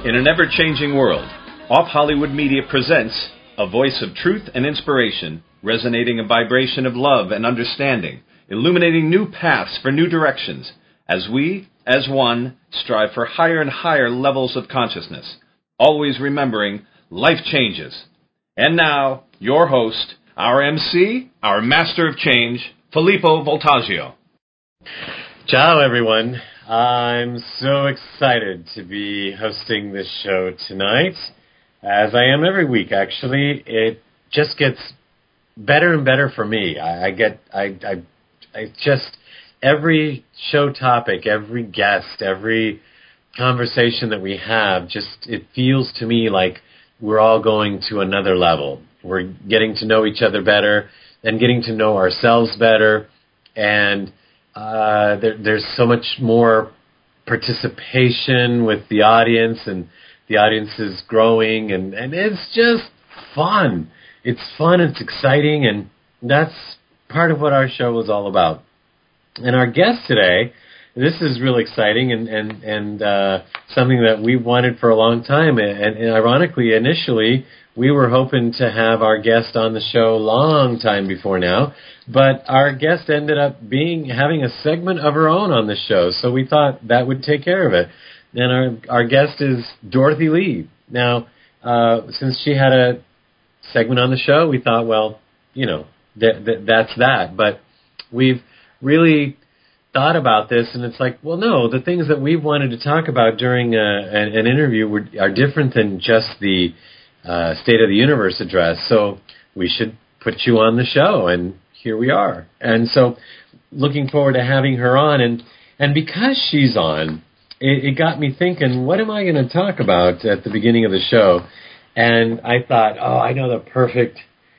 In an ever-changing world, Off Hollywood Media presents a voice of truth and inspiration, resonating a vibration of love and understanding, illuminating new paths for new directions, as we, as one, strive for higher and higher levels of consciousness, always remembering life changes. And now, your host, our MC, our master of change, Filippo Voltaggio. Ciao, everyone. I'm so excited to be hosting this show tonight, as I am every week, actually. It just gets better and better for me. Every show topic, every guest, every conversation that we have, it feels to me like we're all going to another level. We're getting to know each other better and getting to know ourselves better, and there's so much more participation with the audience, and the audience is growing, and it's just fun. It's fun, it's exciting, and that's part of what our show is all about. And our guest today, this is really exciting and something that we've wanted for a long time. And ironically, initially, we were hoping to have our guest on the show a long time before now. But our guest ended up having a segment of her own on the show. So we thought that would take care of it. And our guest is Dorothy Lee. Now, since she had a segment on the show, we thought, well, that's that. But we've really thought about this, and it's like, well, no, the things that we wanted to talk about during an interview are different than just the State of the Universe address, so we should put you on the show, and here we are. And so looking forward to having her on, and because she's on, it got me thinking, what am I going to talk about at the beginning of the show? And I thought, I know the perfect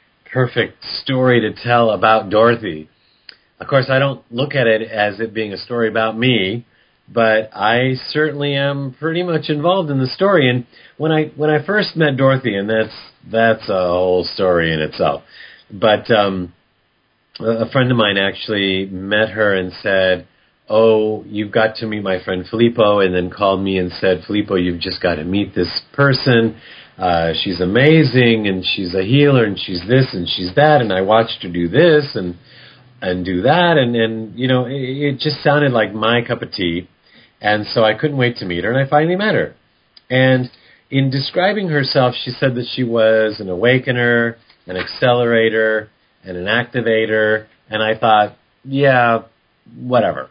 story to tell about Dorothy. Of course, I don't look at it as it being a story about me, but I certainly am pretty much involved in the story. And when I first met Dorothy, and that's a whole story in itself, but a friend of mine actually met her and said, "Oh, you've got to meet my friend Filippo," and then called me and said, "Filippo, you've just got to meet this person. She's amazing, and she's a healer, and she's this, and she's that, and I watched her do this, and do that," and it just sounded like my cup of tea, and so I couldn't wait to meet her, and I finally met her. And in describing herself, she said that she was an awakener, an accelerator, and an activator, and I thought, yeah, whatever.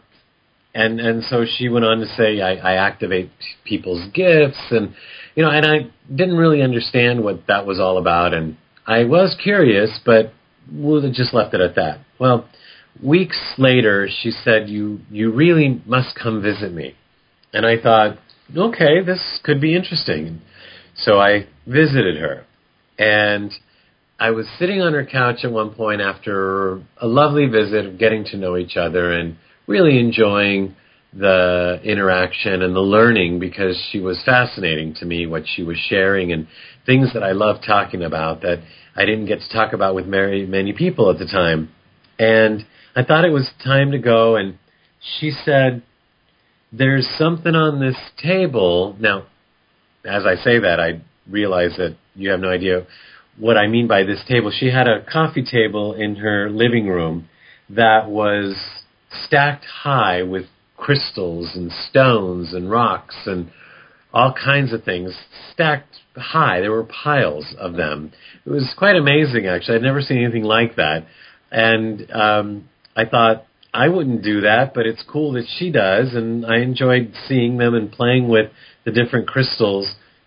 And so she went on to say, I activate people's gifts, and I didn't really understand what that was all about, and I was curious, but we'll just left it at that. Well, weeks later, she said, you really must come visit me. And I thought, okay, this could be interesting. So I visited her. And I was sitting on her couch at one point after a lovely visit of getting to know each other and really enjoying the interaction and the learning, because she was fascinating to me, what she was sharing, and things that I love talking about that I didn't get to talk about with very many people at the time. And I thought it was time to go, and she said, "There's something on this table." Now, as I say that, I realize that you have no idea what I mean by this table. She had a coffee table in her living room that was stacked high with crystals and stones and rocks and all kinds of things stacked high. There were piles of them. It was quite amazing, actually. I'd never seen anything like that. And I thought, I wouldn't do that, but it's cool that she does, and I enjoyed seeing them and playing with the different crystals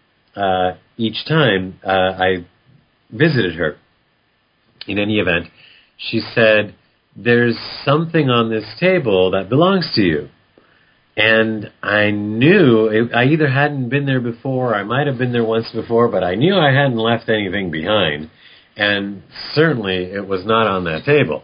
each time I visited her. In any event, she said, "There's something on this table that belongs to you." And I knew, I either hadn't been there before, or I might have been there once before, but I knew I hadn't left anything behind. And certainly it was not on that table.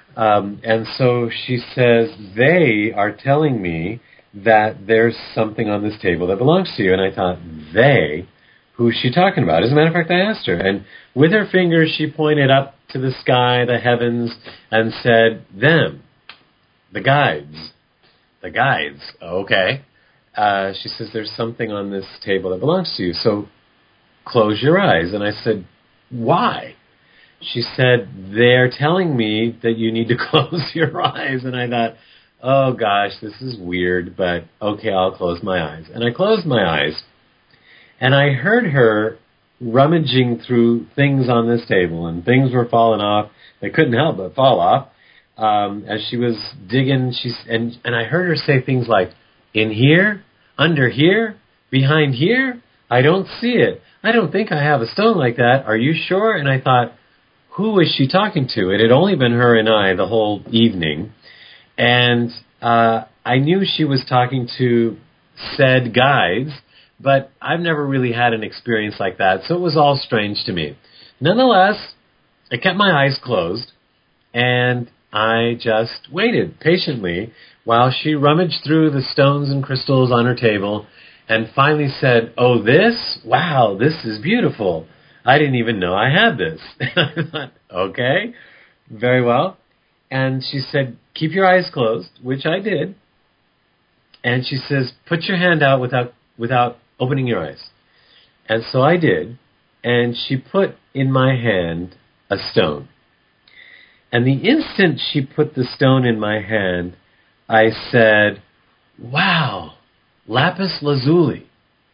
And so she says, "They are telling me that there's something on this table that belongs to you." And I thought, they? Who's she talking about? As a matter of fact, I asked her. And with her finger, she pointed up to the sky, the heavens, and said, "Them, the guides." The guides, okay. she says, there's something on this table that belongs to you, so close your eyes. And I said, why? She said, they're telling me that you need to close your eyes. And I thought, oh gosh, this is weird, but okay, I'll close my eyes. And I closed my eyes, and I heard her rummaging through things on this table, and things were falling off. They couldn't help but fall off. As she was digging, and I heard her say things like, in here, under here, behind here, I don't see it. I don't think I have a stone like that. Are you sure? And I thought, who is she talking to? It had only been her and I the whole evening. And I knew she was talking to said guides, but I've never really had an experience like that, so it was all strange to me. Nonetheless, I kept my eyes closed, and I just waited patiently while she rummaged through the stones and crystals on her table and finally said, oh, this? Wow, this is beautiful. I didn't even know I had this. I thought, okay, very well. And she said, keep your eyes closed, which I did. And she says, put your hand out without opening your eyes. And so I did. And she put in my hand a stone. And the instant she put the stone in my hand, I said, wow, lapis lazuli.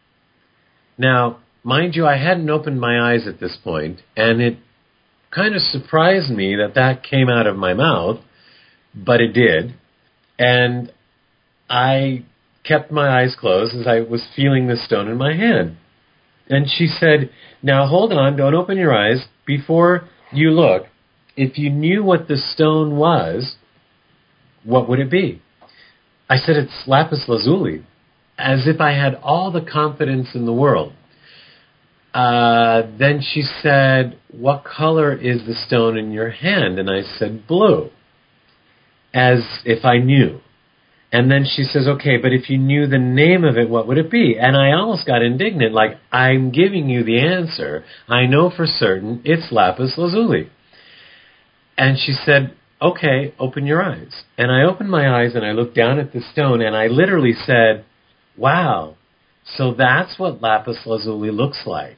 Now, mind you, I hadn't opened my eyes at this point, and it kind of surprised me that came out of my mouth, but it did. And I kept my eyes closed as I was feeling the stone in my hand. And she said, now hold on, don't open your eyes. Before you look, if you knew what the stone was, what would it be? I said, it's lapis lazuli, as if I had all the confidence in the world. Then she said, what color is the stone in your hand? And I said, blue, as if I knew. And then she says, okay, but if you knew the name of it, what would it be? And I almost got indignant, like, I'm giving you the answer. I know for certain it's lapis lazuli. And she said, okay, open your eyes. And I opened my eyes and I looked down at the stone and I literally said, wow, so that's what lapis lazuli looks like.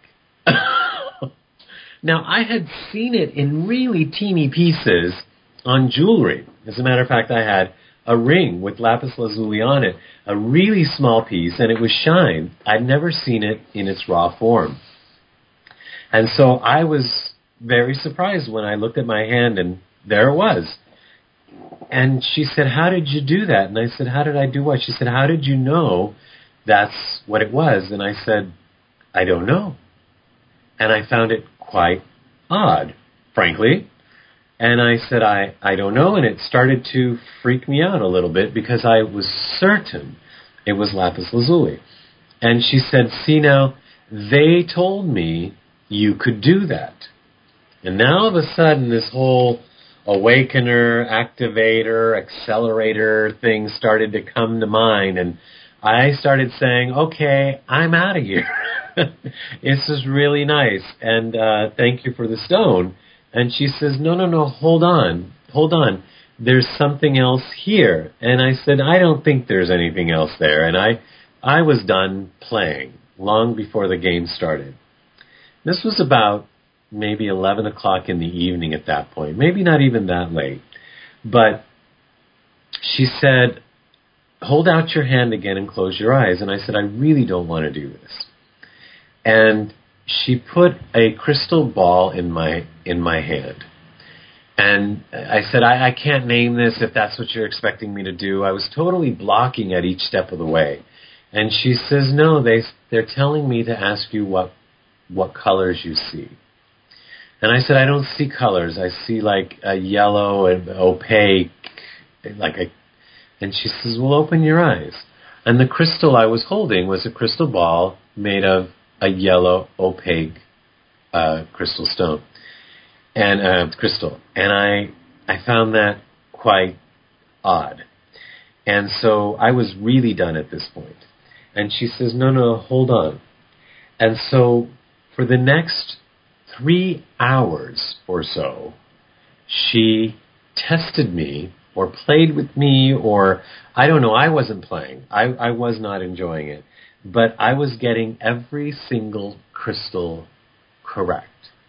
Now, I had seen it in really teeny pieces on jewelry. As a matter of fact, I had a ring with lapis lazuli on it, a really small piece, and it was shine. I'd never seen it in its raw form. And so I was very surprised when I looked at my hand, and there it was. And she said, how did you do that? And I said, how did I do what? She said, how did you know that's what it was? And I said, I don't know. And I found it quite odd, frankly. And I said, I don't know. And it started to freak me out a little bit because I was certain it was lapis lazuli. And she said, see now, they told me you could do that. And now all of a sudden this whole awakener, activator, accelerator thing started to come to mind. And I started saying, okay, I'm out of here. This is really nice. And thank you for the stone. And she says, no, hold on. There's something else here. And I said, I don't think there's anything else there. And I was done playing long before the game started. This was about maybe 11 o'clock in the evening at that point, maybe not even that late. But she said, hold out your hand again and close your eyes. And I said, I really don't want to do this. And she put a crystal ball in my hand. And I said, I can't name this if that's what you're expecting me to do. I was totally blocking at each step of the way. And she says, no, they're telling me to ask you what colors you see. And I said, I don't see colors. I see like a yellow and opaque, and she says, well, open your eyes. And the crystal I was holding was a crystal ball made of a yellow, opaque crystal stone. And crystal. And I found that quite odd. And so I was really done at this point. And she says, no, hold on. And so for the next 3 hours or so, she tested me or played with me, or I don't know, I wasn't playing. I was not enjoying it. But I was getting every single crystal correct.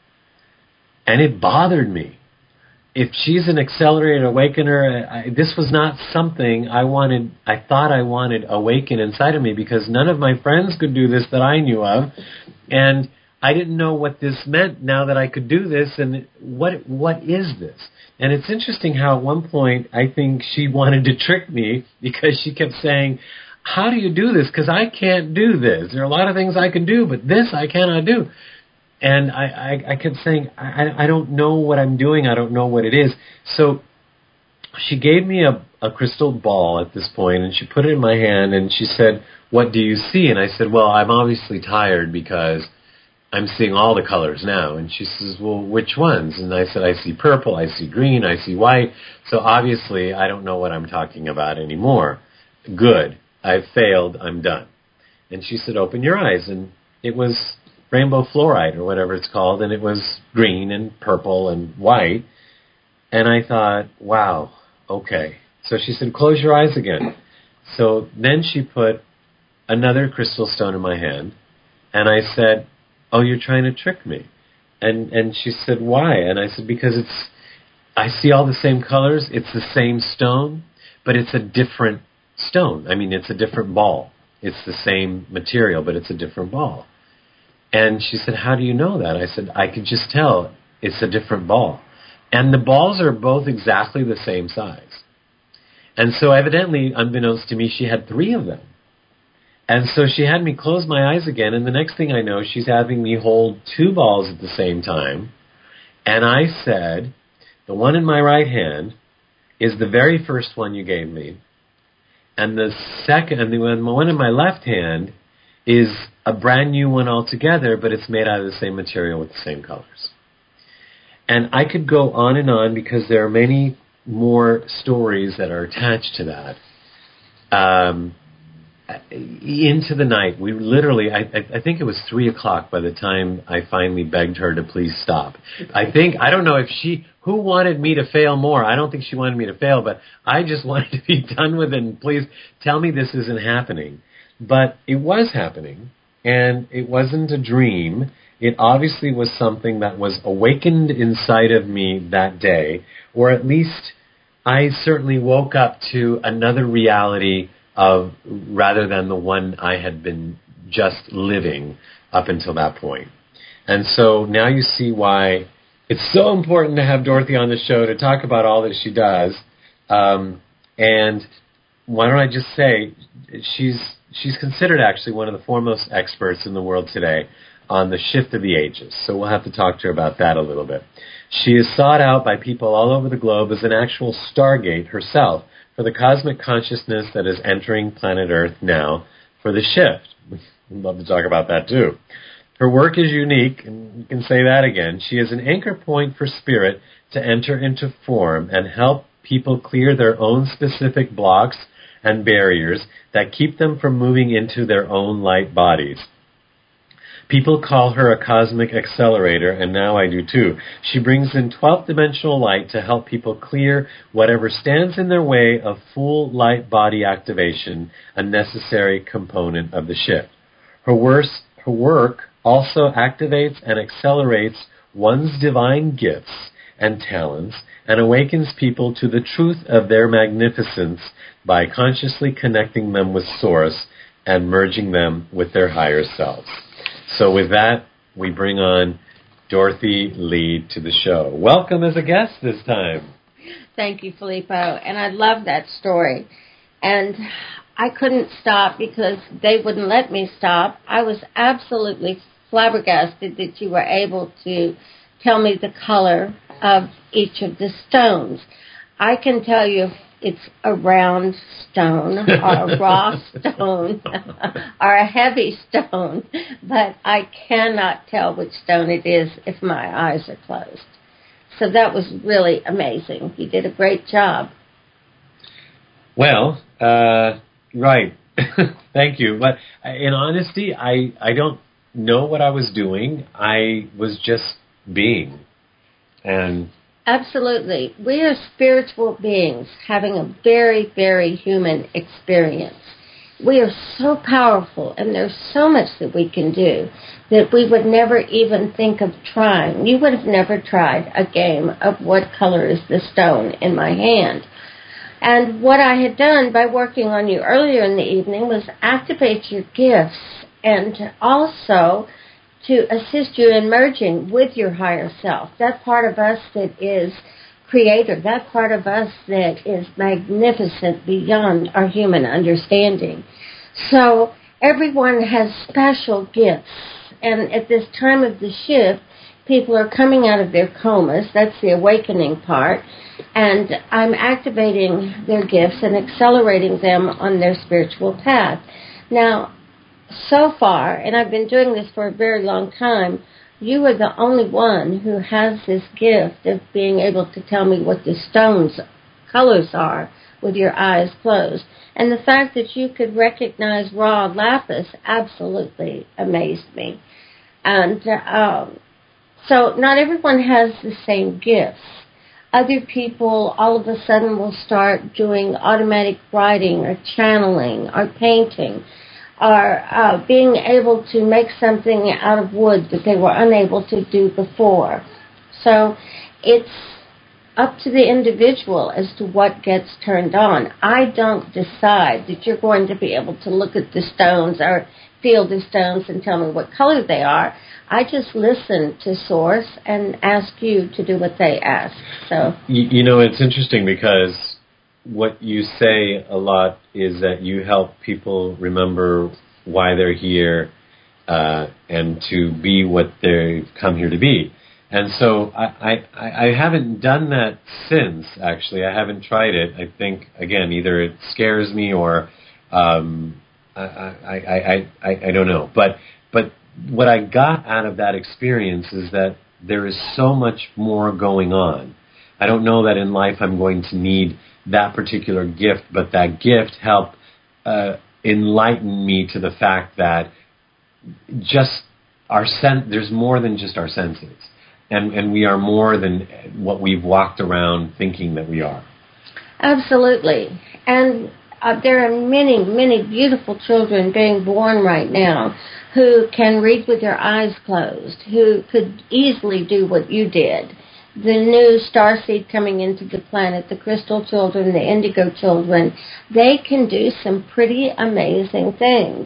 And it bothered me. If she's an accelerated awakener, this was not something I thought I wanted awaken inside of me, because none of my friends could do this that I knew of. And I didn't know what this meant now that I could do this, and what is this? And it's interesting how at one point I think she wanted to trick me, because she kept saying, how do you do this? Because I can't do this. There are a lot of things I can do, but this I cannot do. And I kept saying, I don't know what I'm doing. I don't know what it is. So she gave me a crystal ball at this point, and she put it in my hand, and she said, what do you see? And I said, well, I'm obviously tired because I'm seeing all the colors now. And she says, well, which ones? And I said, I see purple, I see green, I see white. So obviously I don't know what I'm talking about anymore. Good. I've failed. I'm done. And she said, open your eyes. And it was rainbow fluorite or whatever it's called, and it was green and purple and white. And I thought, wow, okay. So she said, close your eyes again. So then she put another crystal stone in my hand, and I said, oh, you're trying to trick me. And she said, why? And I said, because I see all the same colors, it's the same stone, but it's a different stone. I mean, it's a different ball. It's the same material, but it's a different ball. And she said, how do you know that? I said, I could just tell it's a different ball. And the balls are both exactly the same size. And so evidently, unbeknownst to me, she had 3 of them. And so she had me close my eyes again, and the next thing I know, she's having me hold 2 balls at the same time. And I said, the one in my right hand is the very first one you gave me. And the one in my left hand is a brand new one altogether, but it's made out of the same material with the same colors. And I could go on and on, because there are many more stories that are attached to that. Into the night, we literally, I think it was 3 o'clock by the time I finally begged her to please stop. I don't know who wanted me to fail more. I don't think she wanted me to fail, but I just wanted to be done with it, and please tell me this isn't happening. But it was happening, and it wasn't a dream. It obviously was something that was awakened inside of me that day, or at least I certainly woke up to another reality rather than the one I had been just living up until that point. And so now you see why it's so important to have Dorothy on the show to talk about all that she does. And why don't I just say, she's considered actually one of the foremost experts in the world today on the shift of the ages. So we'll have to talk to her about that a little bit. She is sought out by people all over the globe as an actual Stargate herself for the cosmic consciousness that is entering planet Earth now for the shift. We'd love to talk about that too. Her work is unique, and you can say that again. She is an anchor point for spirit to enter into form and help people clear their own specific blocks and barriers that keep them from moving into their own light bodies. People call her a cosmic accelerator, and now I do too. She brings in 12th dimensional light to help people clear whatever stands in their way of full light body activation, a necessary component of the shift. Her work also activates and accelerates one's divine gifts and talents and awakens people to the truth of their magnificence by consciously connecting them with Source and merging them with their higher selves. So with that, we bring on Dorothy Lee to the show. Welcome as a guest this time. Thank you, Filippo. And I love that story. And I couldn't stop because they wouldn't let me stop. I was absolutely flabbergasted that you were able to tell me the color of each of the stones. I can tell you if it's a round stone or a raw stone or a heavy stone, but I cannot tell which stone it is if my eyes are closed. So that was really amazing. You did a great job. Well, right. Thank you. But in honesty, I don't know what I was doing. I was just being. And Absolutely. We are spiritual beings having a very, very human experience. We are so powerful, and there's so much that we can do that we would never even think of trying. You would have never tried a game of what color is the stone in my hand. And what I had done by working on you earlier in the evening was activate your gifts and also to assist you in merging with your higher self, that part of us that is creator, that part of us that is magnificent beyond our human understanding. So everyone has special gifts, and at this time of the shift, people are coming out of their comas. That's the awakening part, and I'm activating their gifts and accelerating them on their spiritual path. Now, so far, and I've been doing this for a very long time, you are the only one who has this gift of being able to tell me what the stone's colors are with your eyes closed. And the fact that you could recognize raw lapis absolutely amazed me. And so not everyone has the same gifts. Other people all of a sudden will start doing automatic writing or channeling or painting, or being able to make something out of wood that they were unable to do before. So it's up to the individual as to what gets turned on. I don't decide that you're going to be able to look at the stones or feel the stones and tell me what color they are. I just listen to Source and ask you to do what they ask. So you know, it's interesting because what you say a lot is that you help people remember why they're here and to be what they've come here to be. And so I haven't done that since, actually. I haven't tried it. I think, again, either it scares me or I don't know. But what I got out of that experience is that there is so much more going on. I don't know that in life I'm going to need that particular gift, but that gift helped enlighten me to the fact that just there's more than just our senses. And we are more than what we've walked around thinking that we are. Absolutely. And there are many, many beautiful children being born right now who can read with their eyes closed, who could easily do what you did. The new starseed coming into the planet, the crystal children, the indigo children, they can do some pretty amazing things.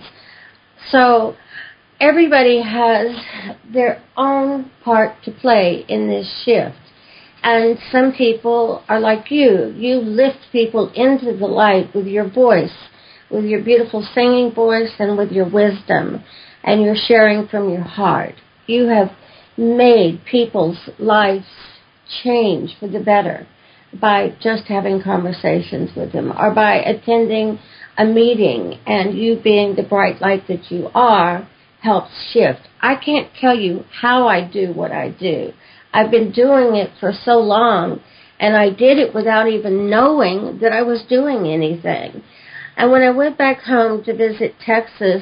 So everybody has their own part to play in this shift. And some people are like you. You lift people into the light with your voice, with your beautiful singing voice and with your wisdom. And you're sharing from your heart. You have made people's lives change for the better by just having conversations with them or by attending a meeting, and you being the bright light that you are helps shift. I can't tell you how I do what I do. I've been doing it for so long, and I did it without even knowing that I was doing anything. And when I went back home to visit Texas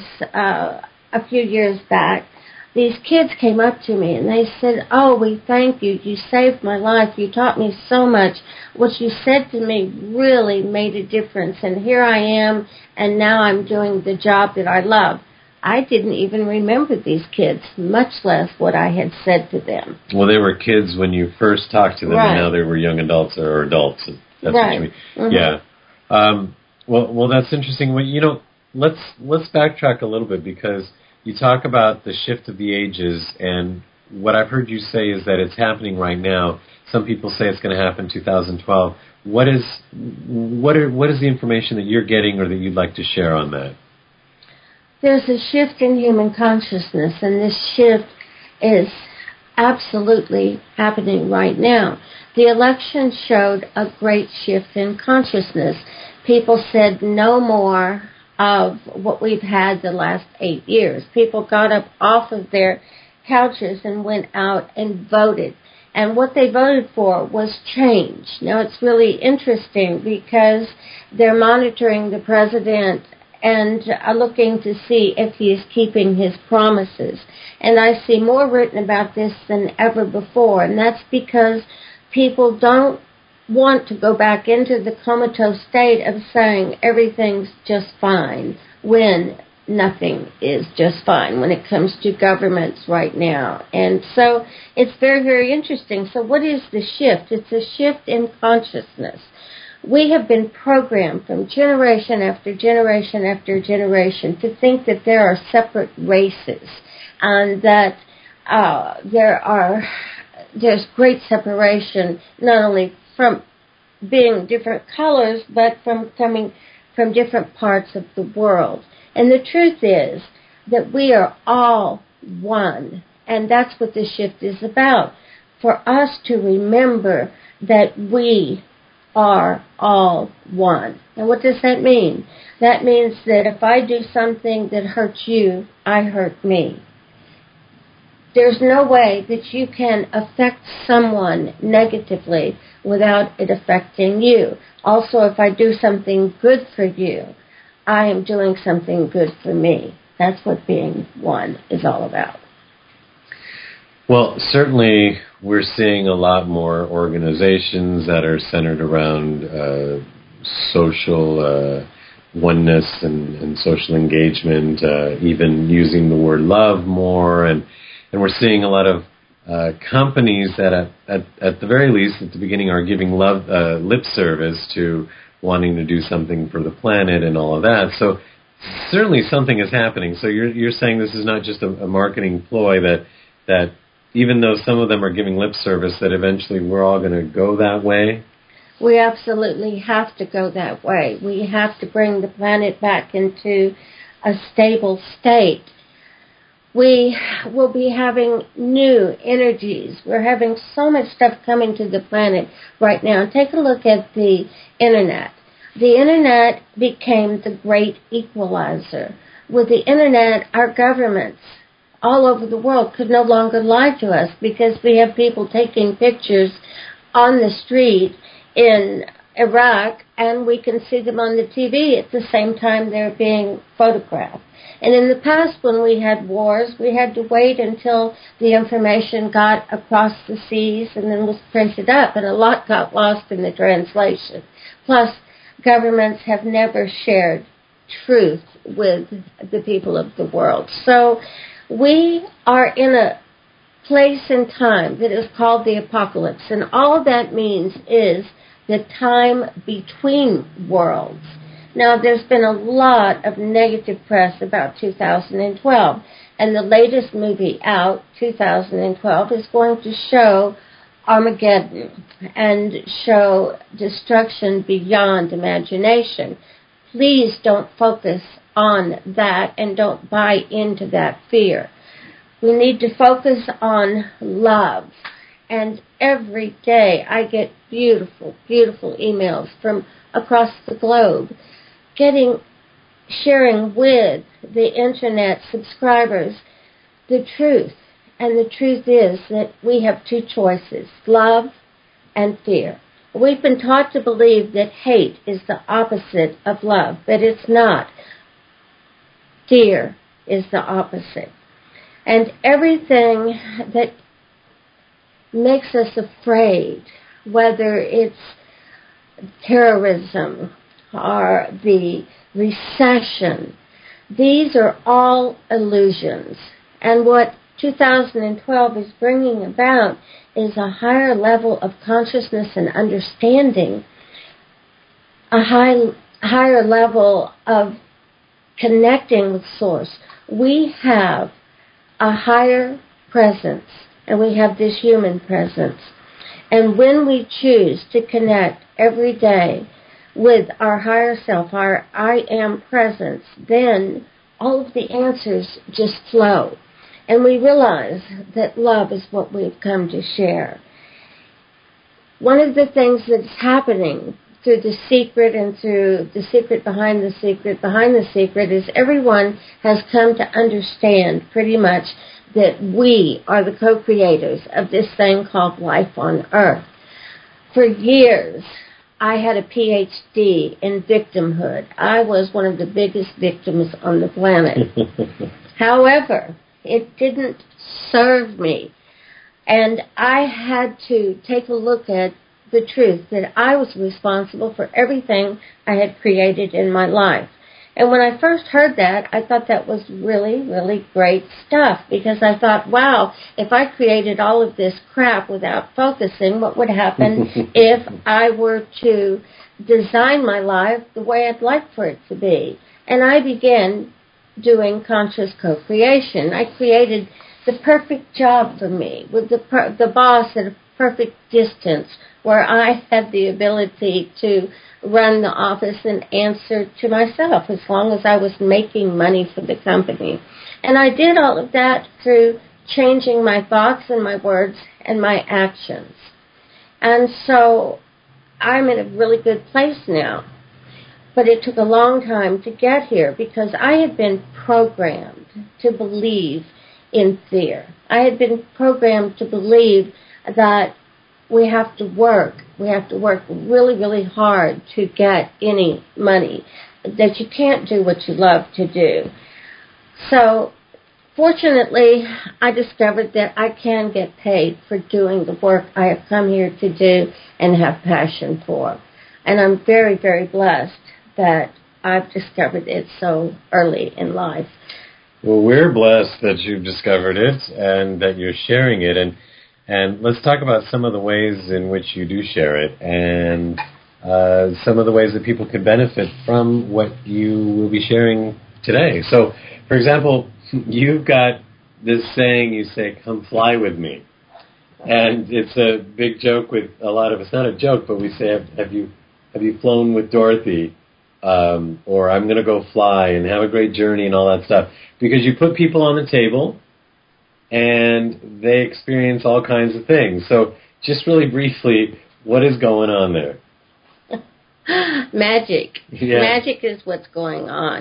a few years back, these kids came up to me and they said, "Oh, we thank you. You saved my life. You taught me so much. What you said to me really made a difference. And here I am, and now I'm doing the job that I love." I didn't even remember these kids, much less what I had said to them. Well, they were kids when you first talked to them, right. And now they were young adults or adults. That's right. what you mean. Mm-hmm. Yeah. Well, that's interesting. Well, you know, let's backtrack a little bit because you talk about the shift of the ages, and what I've heard you say is that it's happening right now. Some people say it's going to happen in 2012. What is the information that you're getting or that you'd like to share on that? There's a shift in human consciousness, and this shift is absolutely happening right now. The election showed a great shift in consciousness. People said no more of what we've had the last 8 years. People got up off of their couches and went out and voted. And what they voted for was change. Now, it's really interesting because they're monitoring the president and are looking to see if he is keeping his promises. And I see more written about this than ever before, and that's because people don't want to go back into the comatose state of saying everything's just fine when nothing is just fine when it comes to governments right now. And so it's very, very interesting. So what is the shift? It's a shift in consciousness. We have been programmed from generation after generation after generation to think that there are separate races and that there's great separation not only from being different colors but from coming from different parts of the world. And the truth is that we are all one, and that's what this shift is about, for us to remember that we are all one. And what does that mean? That means that if I do something that hurts you, I hurt me. There's no way that you can affect someone negatively without it affecting you. Also, if I do something good for you, I am doing something good for me. That's what being one is all about. Well, certainly we're seeing a lot more organizations that are centered around social oneness and social engagement, even using the word love more. And we're seeing a lot of companies that at the very least at the beginning are giving lip service to wanting to do something for the planet and all of that. So certainly something is happening. So you're saying this is not just a marketing ploy that even though some of them are giving lip service, that eventually we're all going to go that way? We absolutely have to go that way. We have to bring the planet back into a stable state. We will be having new energies. We're having so much stuff coming to the planet right now. Take a look at the Internet. The Internet became the great equalizer. With the Internet, our governments all over the world could no longer lie to us because we have people taking pictures on the street in Iraq and we can see them on the TV at the same time they're being photographed. And in the past, when we had wars, we had to wait until the information got across the seas and then was printed up, and a lot got lost in the translation. Plus, governments have never shared truth with the people of the world. So we are in a place and time that is called the apocalypse, and all that means is the time between worlds. Now, there's been a lot of negative press about 2012, and the latest movie out, 2012, is going to show Armageddon and show destruction beyond imagination. Please don't focus on that and don't buy into that fear. We need to focus on love. And every day I get beautiful, beautiful emails from across the globe sharing with the Internet subscribers the truth. And the truth is that we have two choices, love and fear. We've been taught to believe that hate is the opposite of love, but it's not. Fear is the opposite. And everything that makes us afraid, whether it's terrorism or the recession, these are all illusions. And what 2012 is bringing about is a higher level of consciousness and understanding, a higher level of connecting with Source. We have a higher presence, and we have this human presence. And when we choose to connect every day with our higher self, our I am presence, then all of the answers just flow. And we realize that love is what we've come to share. One of the things that's happening through The Secret and through The Secret behind the secret is everyone has come to understand pretty much that we are the co-creators of this thing called life on Earth. For years, I had a PhD in victimhood. I was one of the biggest victims on the planet. However, it didn't serve me. And I had to take a look at the truth that I was responsible for everything I had created in my life. And when I first heard that, I thought that was really, really great stuff, because I thought, wow, if I created all of this crap without focusing, what would happen if I were to design my life the way I'd like for it to be? And I began doing conscious co-creation. I created the perfect job for me, with the boss at a perfect distance, where I had the ability to run the office and answer to myself as long as I was making money for the company. And I did all of that through changing my thoughts and my words and my actions. And so I'm in a really good place now. But it took a long time to get here, because I had been programmed to believe in fear. I had been programmed to believe that we have to work. We have to work really, really hard to get any money, that you can't do what you love to do. So, fortunately, I discovered that I can get paid for doing the work I have come here to do and have passion for. And I'm very, very blessed that I've discovered it so early in life. Well, we're blessed that you've discovered it and that you're sharing it. And let's talk about some of the ways in which you do share it, and some of the ways that people can benefit from what you will be sharing today. So, for example, you've got this saying, you say, "Come fly with me." And it's a big joke with a lot of us. Not a joke, but we say, have you flown with Dorothy? Or I'm going to go fly and have a great journey and all that stuff. Because you put people on the table and they experience all kinds of things. So just really briefly, what is going on there? Magic. Yeah. Magic is what's going on.